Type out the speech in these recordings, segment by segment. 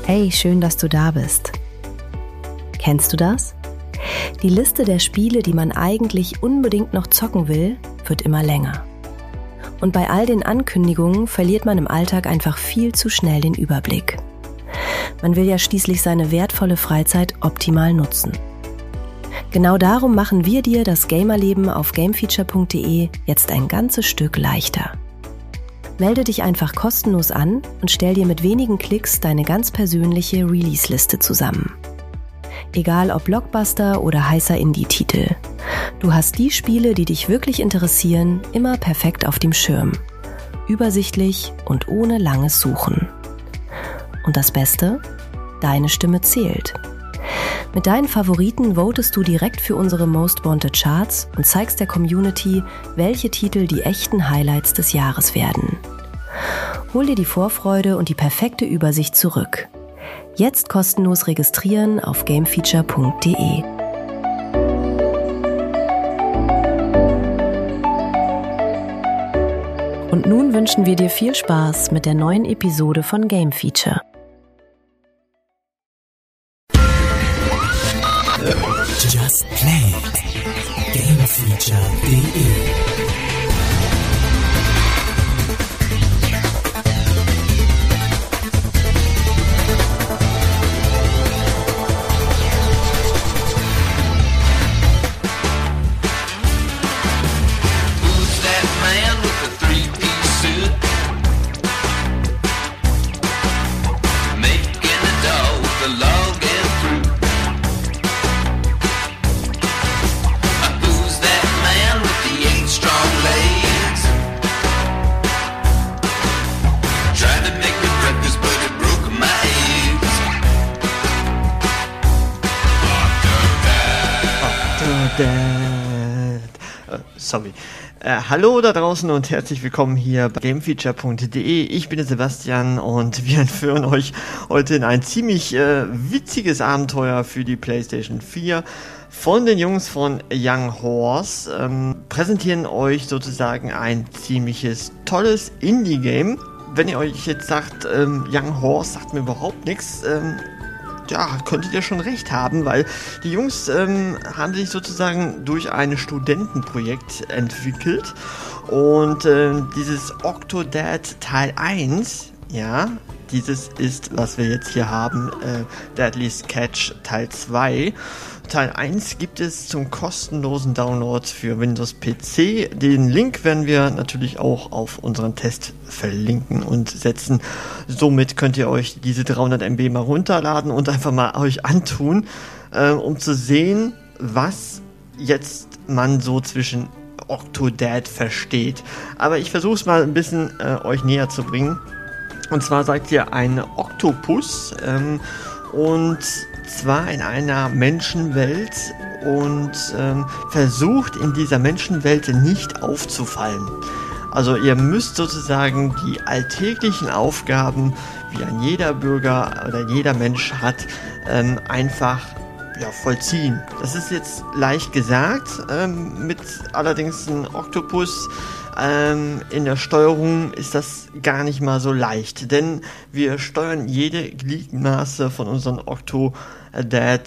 Hey, schön, dass du da bist. Kennst du das? Die Liste der Spiele, die man eigentlich unbedingt noch zocken will, wird immer länger. Und bei all den Ankündigungen verliert man im Alltag einfach viel zu schnell den Überblick. Man will ja schließlich seine wertvolle Freizeit optimal nutzen. Genau darum machen wir dir das Gamerleben auf gamefeature.de jetzt ein ganzes Stück leichter. Melde dich einfach kostenlos an und stell dir mit wenigen Klicks deine ganz persönliche Release-Liste zusammen. Egal ob Blockbuster oder heißer Indie-Titel. Du hast die Spiele, die dich wirklich interessieren, immer perfekt auf dem Schirm. Übersichtlich und ohne langes Suchen. Und das Beste? Deine Stimme zählt. Mit deinen Favoriten votest du direkt für unsere Most Wanted Charts und zeigst der Community, welche Titel die echten Highlights des Jahres werden. Hol dir die Vorfreude und die perfekte Übersicht zurück. Jetzt kostenlos registrieren auf gamefeature.de. Und nun wünschen wir dir viel Spaß mit der neuen Episode von Game Feature. Just Play it. Gamefeature.de. Hallo da draußen und herzlich willkommen hier bei gamefeature.de. Ich bin der Sebastian und wir entführen euch heute in ein ziemlich witziges Abenteuer für die PlayStation 4 von den Jungs von Young Horse. Präsentieren euch sozusagen ein ziemliches tolles Indie-Game. Wenn ihr euch jetzt sagt, Young Horse sagt mir überhaupt nichts, ja, könntet ihr schon recht haben, weil die Jungs haben sich sozusagen durch ein Studentenprojekt entwickelt und dieses Octodad Teil 1, ja, dieses ist, was wir jetzt hier haben, Deadliest Catch Teil 2. Teil 1 gibt es zum kostenlosen Download für Windows PC. Den Link werden wir natürlich auch auf unseren Test verlinken und setzen. Somit könnt ihr euch diese 300 MB mal runterladen und einfach mal euch antun, um zu sehen, was jetzt man so zwischen Octodad versteht. Aber ich versuche es mal ein bisschen euch näher zu bringen. Und zwar seid ihr ein Oktopus und zwar in einer Menschenwelt und versucht in dieser Menschenwelt nicht aufzufallen. Also ihr müsst sozusagen die alltäglichen Aufgaben, wie ein jeder Bürger oder jeder Mensch hat, einfach vollziehen. Das ist jetzt leicht gesagt, mit allerdings ein Oktopus. In der Steuerung ist das gar nicht mal so leicht, denn wir steuern jede Gliedmaße von unserem Octodad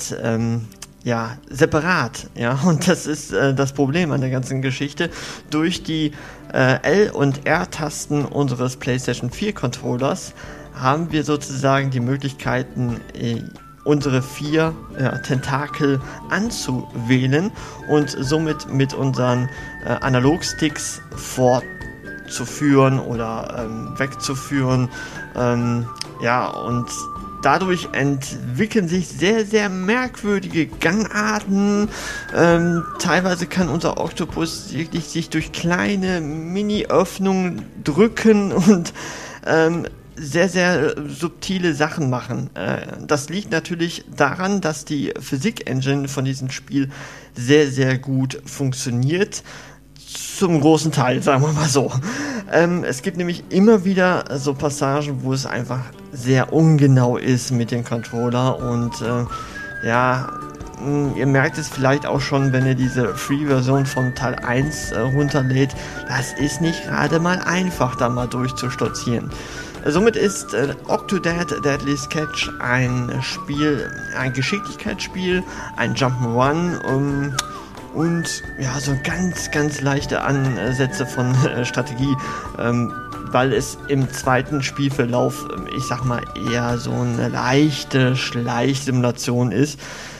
separat, ja, und das ist das Problem an der ganzen Geschichte. Durch die L- und R-Tasten unseres PlayStation 4 Controllers haben wir sozusagen die Möglichkeiten, unsere 4 Tentakel anzuwählen und somit mit unseren Analogsticks fortzuführen oder wegzuführen. Und dadurch entwickeln sich sehr, sehr merkwürdige Gangarten. Teilweise kann unser Oktopus wirklich sich durch kleine Mini-Öffnungen drücken und sehr, sehr subtile Sachen machen. Das liegt natürlich daran, dass die Physik-Engine von diesem Spiel sehr, sehr gut funktioniert. Zum großen Teil, sagen wir mal so. Es gibt nämlich immer wieder so Passagen, wo es einfach sehr ungenau ist mit dem Controller und ihr merkt es vielleicht auch schon, wenn ihr diese Free-Version von Teil 1 runterlädt. Das ist nicht gerade mal einfach, da mal durchzustolzieren. Somit ist Octodad Deadliest Catch ein Geschicklichkeitsspiel, ein Jump'n'Run und ja, so ganz, ganz leichte Ansätze von Strategie, weil es im zweiten Spielverlauf, ich sag mal, eher so eine leichte Schleichsimulation ist.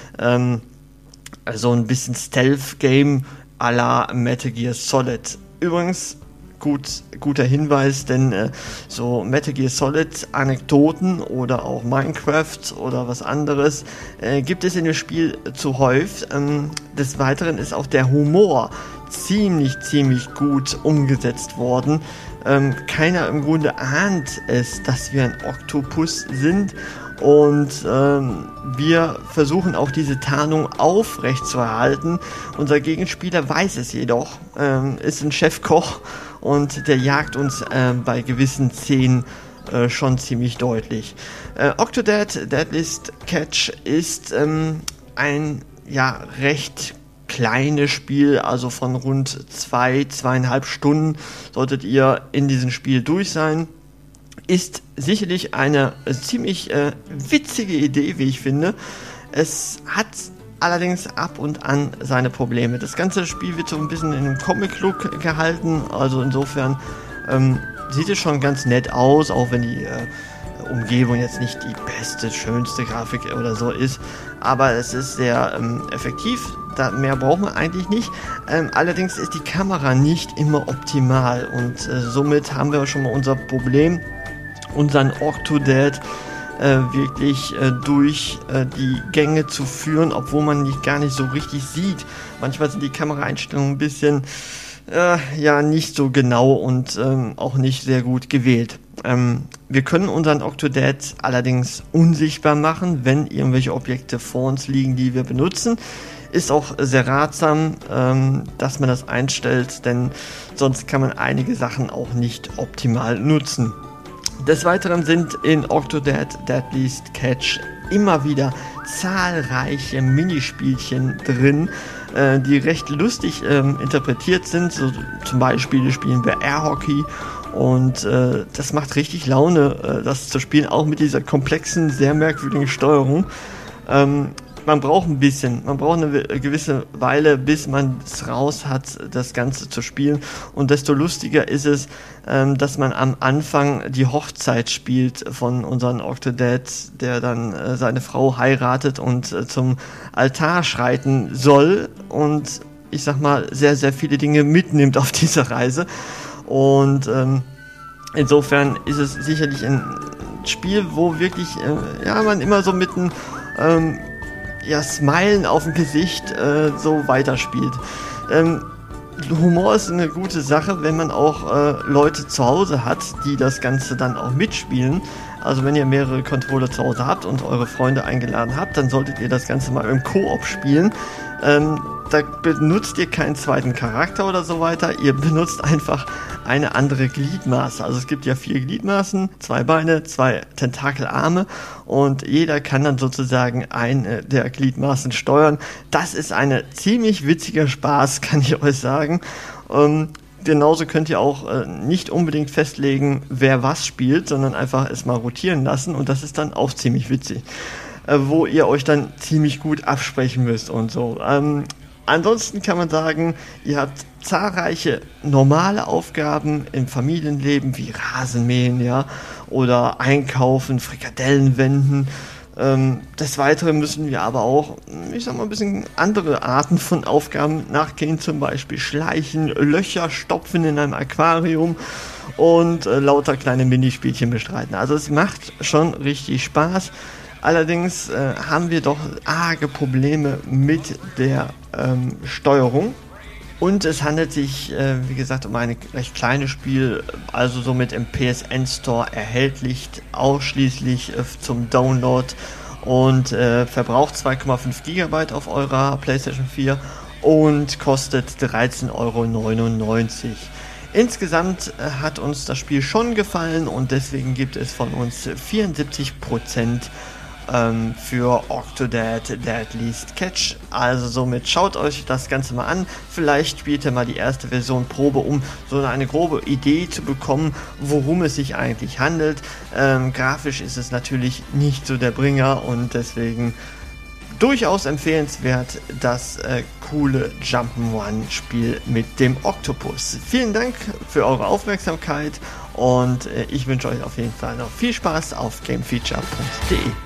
Also ein bisschen Stealth-Game à la Metal Gear Solid. Übrigens, guter Hinweis, denn so Metal Gear Solid Anekdoten oder auch Minecraft oder was anderes gibt es in dem Spiel zu häufig. Des Weiteren ist auch der Humor ziemlich gut umgesetzt worden. Keiner im Grunde ahnt es, dass wir ein Oktopus sind. Und wir versuchen auch diese Tarnung aufrechtzuerhalten. Unser Gegenspieler weiß es jedoch, ist ein Chefkoch und der jagt uns bei gewissen Szenen schon ziemlich deutlich. Octodad Deadliest Catch ist ein recht kleines Spiel, also von rund 2,5 Stunden solltet ihr in diesem Spiel durch sein. Ist sicherlich eine ziemlich witzige Idee, wie ich finde. Es hat allerdings ab und an seine Probleme. Das ganze Spiel wird so ein bisschen in einem Comic-Look gehalten, also insofern sieht es schon ganz nett aus, auch wenn die Umgebung jetzt nicht die beste, schönste Grafik oder so ist, aber es ist sehr effektiv. Mehr braucht man eigentlich nicht. Allerdings ist die Kamera nicht immer optimal und somit haben wir schon mal unser Problem, unseren Octodad wirklich durch die Gänge zu führen, obwohl man gar nicht so richtig sieht. Manchmal sind die Kameraeinstellungen ein bisschen nicht so genau und auch nicht sehr gut gewählt. Wir können unseren Octodad allerdings unsichtbar machen, wenn irgendwelche Objekte vor uns liegen, die wir benutzen. Ist auch sehr ratsam, dass man das einstellt, denn sonst kann man einige Sachen auch nicht optimal nutzen. Des Weiteren sind in Octodad Deadliest Catch immer wieder zahlreiche Minispielchen drin, die recht lustig interpretiert sind. So zum Beispiel spielen wir Airhockey und das macht richtig Laune, das zu spielen, auch mit dieser komplexen, sehr merkwürdigen Steuerung. Man braucht eine gewisse Weile, bis man es raus hat, das Ganze zu spielen. Und desto lustiger ist es, dass man am Anfang die Hochzeit spielt von unserem Octodad, der dann seine Frau heiratet und zum Altar schreiten soll. Und ich sag mal, sehr, sehr viele Dinge mitnimmt auf dieser Reise. Und insofern ist es sicherlich ein Spiel, wo wirklich man immer so mit einem Smilen auf dem Gesicht so weiterspielt. Humor ist eine gute Sache, wenn man auch Leute zu Hause hat, die das Ganze dann auch mitspielen. Also wenn ihr mehrere Controller zu Hause habt und eure Freunde eingeladen habt, dann solltet ihr das Ganze mal im Koop spielen. Da benutzt ihr keinen zweiten Charakter oder so weiter, ihr benutzt einfach eine andere Gliedmaße. Also es gibt ja 4 Gliedmaßen, 2 Beine, 2 Tentakelarme und jeder kann dann sozusagen eine der Gliedmaßen steuern. Das ist eine ziemlich witziger Spaß, kann ich euch sagen. Genauso könnt ihr auch nicht unbedingt festlegen, wer was spielt, sondern einfach es mal rotieren lassen und das ist dann auch ziemlich witzig, wo ihr euch dann ziemlich gut absprechen müsst und so. Ansonsten kann man sagen, ihr habt zahlreiche normale Aufgaben im Familienleben wie Rasenmähen, oder Einkaufen, Frikadellen wenden. Des Weiteren müssen wir aber auch, ein bisschen andere Arten von Aufgaben nachgehen, zum Beispiel Schleichen, Löcher stopfen in einem Aquarium und lauter kleine Minispielchen bestreiten. Also es macht schon richtig Spaß. Allerdings haben wir doch arge Probleme mit der Steuerung. Und es handelt sich, wie gesagt, um ein recht kleines Spiel, also somit im PSN Store erhältlich, ausschließlich zum Download und verbraucht 2,5 GB auf eurer PlayStation 4 und kostet 13,99 €. Insgesamt hat uns das Spiel schon gefallen und deswegen gibt es von uns 74% für Octodad Dead Least Catch. Also somit schaut euch das Ganze mal an. Vielleicht spielt ihr mal die erste Version Probe, um so eine grobe Idee zu bekommen, worum es sich eigentlich handelt. Grafisch ist es natürlich nicht so der Bringer und deswegen durchaus empfehlenswert, das coole Jump'n'Run-Spiel mit dem Oktopus. Vielen Dank für eure Aufmerksamkeit und ich wünsche euch auf jeden Fall noch viel Spaß auf gamefeature.de.